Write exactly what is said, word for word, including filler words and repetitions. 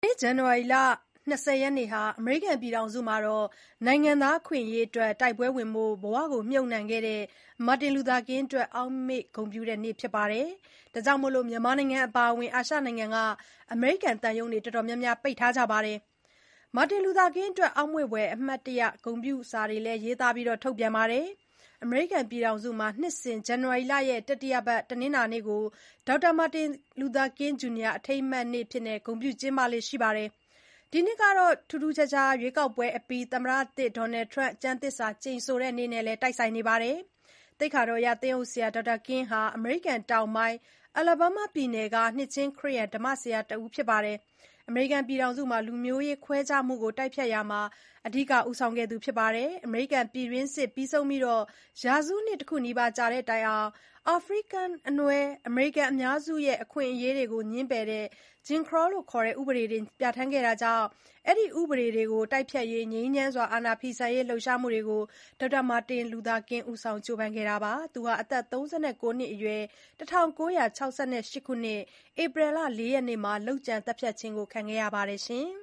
ဇန်နဝါရီလ ၂၀ ရက်နေ့ဟာ အမေရိကန်ပြည်ထောင်စုမှာ နိုင်ငံသားအခွင့်အရေးအတွက် တိုက်ပွဲဝင်ဖို့ ဘဝမြှုပ်နှံခဲ့တဲ့ မာတင်လူသာကင်းအတွက် အောက်မေ့ဂုဏ်ပြုတဲ့နေ့ဖြစ်ပါတယ်။ ဒါကြောင့် မြန်မာနိုင်ငံအပါအဝင် အာရှနိုင်ငံက အမေရိကန်သံရုံးတွေ တော်တော်များများ ပိတ်ထားကြပါတယ်။ မာတင်လူသာကင်းအတွက် အောက်မေ့ဖွယ် အမှတ်တရ ဂုဏ်ပြုစာတွေလည်း ရေးသားထုတ်ပြန်ပါတယ်။ အမေရိကန်ပြည်ထောင်စုမှာ နှစ်စဉ် ဇန်နဝါရီလ တတိယပတ် တနင်္လာနေ့ကို ဒေါက်တာမာတင်လူသာကင်း ဂျူနီယာ အထိမ်းအမှတ်နေ့အဖြစ် ဂုဏ်ပြုကျင်းပလေ့ရှိပါတယ်။ ဒီနှစ်ကတော့ ထူးထူးခြားခြား ရွေးကောက်ပွဲအပြီး သမ္မတသစ် Donald Trump ကျမ်းသစ္စာကျိန်ဆိုတဲ့နေ့နဲ့လည်း တိုက်ဆိုင်နေပါတယ်။ သိက္ခာတော်ရ သင်းအုပ်ဆရာ ဒေါက်တာကင်းဟာ အမေရိကန်တောင်ပိုင်း Alabama ပြည်နယ်က နှစ်ခြင်းခရစ်ယာန် ဓမ္မဆရာတဦးဖြစ်ပါတယ်။ အမေရိကန်ပြည်ထောင်စုမှာ လူမျိုးရေးခွဲခြားမှုကို တိုက်ဖျက်ရာမှာ အဓိက ဦးဆောင်ခဲ့သူဖြစ်ပါတယ်။ အမေရိကန်ပြည်တွင်းစစ်ပြီးဆုံးပြီး ရာစုနှစ်တခုနီးပါးကြာတဲ့တိုင်အောင် အာဖရိကန်အနွယ် အမေရိကန်အများစုရဲ့ အခွင့်အရေးတွေကို ငြင်းပယ်တဲ့ Jim Crow ခေါ် ဥပဒေတွေ ပြဌာန်းခဲ့တာကြောင့် အဲဒီဥပဒေတွေကို တိုက်ဖျက်ရေး ငြိမ်းချမ်းစွာ အာဏာဖီဆန်ရေး လှုပ်ရှားမှုတွေကို ဒေါက်တာမာတင်လူသာကင်း ဦးဆောင်ကြိုးပမ်းခဲ့တာပါ။ သူဟာ အသက် ၃၉ နှစ်အရွယ် ၁၉၆၈ ခုနှစ် ဧပြီလ ၄ ရက်နေ့မှာ လုပ်ကြံသတ်ဖြတ်ခြင်းခံခဲ့ရပါတယ်။